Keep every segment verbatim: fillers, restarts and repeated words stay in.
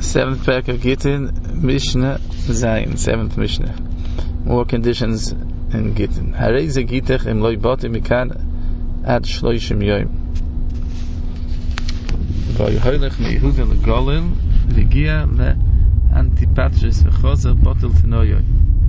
Seventh parak of Gittin, Mishnah Zayin, seventh Mishnah. More conditions in Gittin. Harei ze Gittech im loy bati mikan ad shloishim yoyim. V'yohelech meYehuda leGolil v'gia leAntipatris v'chozer botel tenoyoy.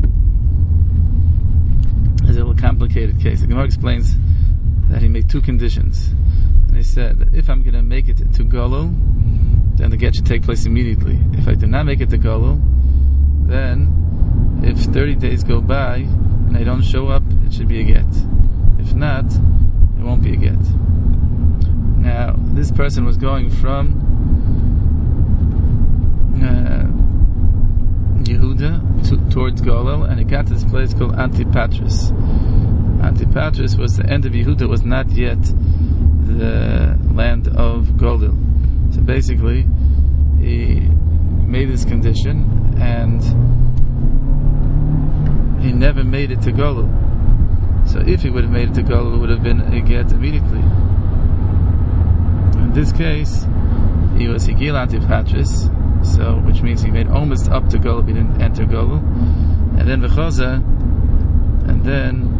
It's a little complicated case. The Gemara explains that he made two conditions. And he said that if I'm going to make it to Golil, then the get should take place immediately. If I do not make it to Golil, then if thirty days go by and I don't show up, it should be a get. If not, it won't be a get. Now, this person was going from uh, Yehuda to, towards Golil, and he got to this place called Antipatris. Antipatris was the end of Yehuda, was not yet the land of Golil. So basically, he made this condition, and he never made it to Golil. So if he would have made it to Golil, it would have been a get immediately. In this case, he was Higil Antipatris, so which means he made almost up to Golil, he didn't enter Golil, and then V'choza, and then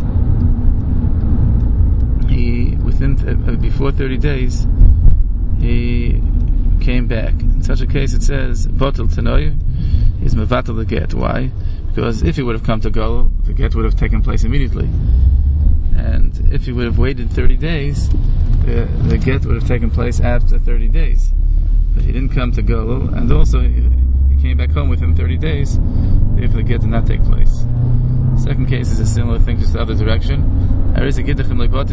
he within uh, before thirty days he came back. In such a case, it says botel tenoy is mevatel the get. Why? Because if he would have come to Golil, the get would have taken place immediately, and if he would have waited thirty days, the, the get would have taken place after thirty days. But he didn't come to Golil, and also he, he came back home within thirty days. Therefore, the get did not take place. Second case is a similar thing, just the other direction. This get should take effect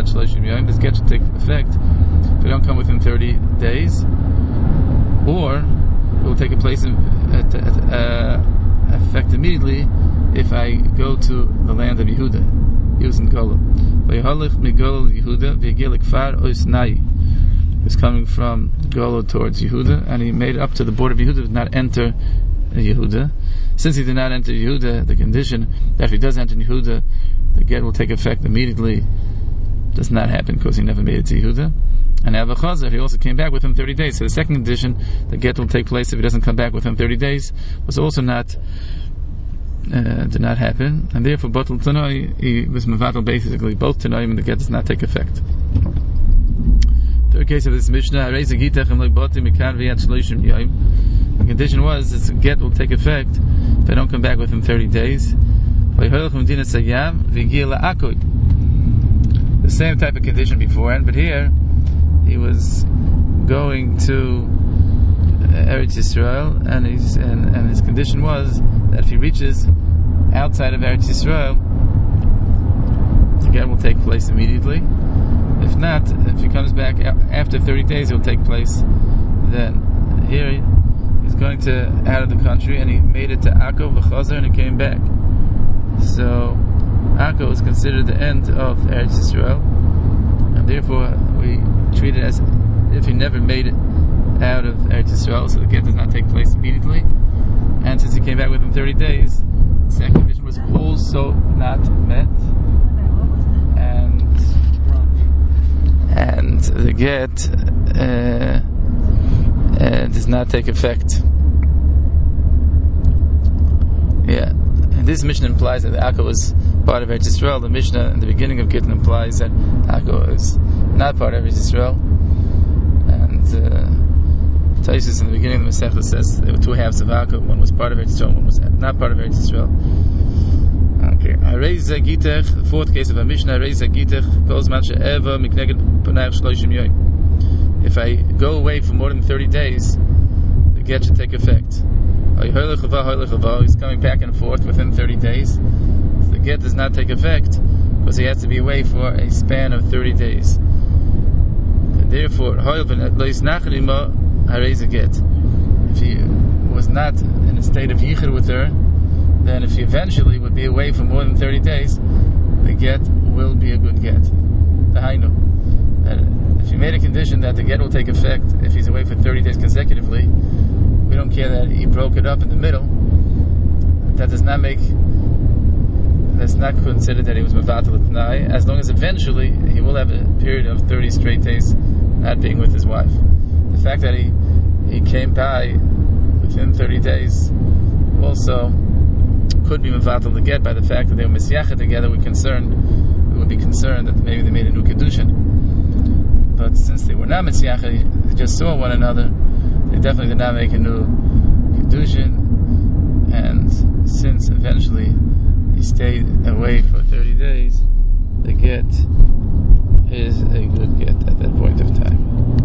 if they don't come within thirty days, or it will take a place in, at, at, uh, effect immediately if I go to the land of Yehuda. He was in Golil. He was coming from Golil towards Yehuda, and he made it up to the border of Yehuda, did not enter Yehuda. Since he did not enter Yehuda, the condition that if he does enter Yehuda, the get will take effect immediately does not happen because he never made it to Yehuda. And now V'chozer, he also came back within thirty days. So the second condition, the get will take place if he doesn't come back within thirty days, was also not uh, did not happen. And therefore, botel tanoi, he was mevatel basically both tanoim, and the get does not take effect. Third case of this Mishnah, the condition was that the get will take effect if they don't come back within thirty days. The same type of condition beforehand, but here he was going to Eretz Yisrael, and his and, and his condition was that if he reaches outside of Eretz Yisrael, the get will take place immediately. If not, if he comes back after thirty days, it will take place then. Here he, he's going to out of the country, and he made it to Akko v'chozer, and he came back. So Akko is considered the end of Eretz Yisrael, and therefore we treat it as if he never made it out of Eretz Yisrael, so the get does not take place immediately. And since he came back within thirty days, the second condition was also not met, and and the get uh, uh, does not take effect. Yeah, and this Mishnah implies that Akko is part of Eretz Yisrael. The Mishnah in the beginning of Gittin implies that Akko is not part of Eretz Yisrael. And uh, Taisus in the beginning of the Masechta says there were two halves of Akko. One was part of Eretz Yisrael, one was not part of Eretz Yisrael. Okay. Harei ze Gittech, the fourth case of a Mishnah. Harei ze Gittech, kol zman she'eva mikneged panayach shloshim yoyim. If I go away for more than thirty days, the get should take effect. He's coming back and forth within thirty days. So the get does not take effect because he has to be away for a span of thirty days. And therefore, if he was not in a state of yichud with her, then if he eventually would be away for more than thirty days, the get will be a good get. Dahainu. If you made a condition that the get will take effect if he's away for thirty days consecutively, we don't care that he broke it up in the middle. That does not make, that's not considered that he was mevatel t'nai, as long as eventually he will have a period of thirty straight days not being with his wife. The fact that he he came by within thirty days also could be mevatel the get by the fact that they were misyachet together. We concerned, we would be concerned that maybe they made a new kedushin. But since they were not misyachet, they just saw one another, they definitely did not make a new kedushin. And since eventually he stayed away for thirty days, the get is a good get at that point of time.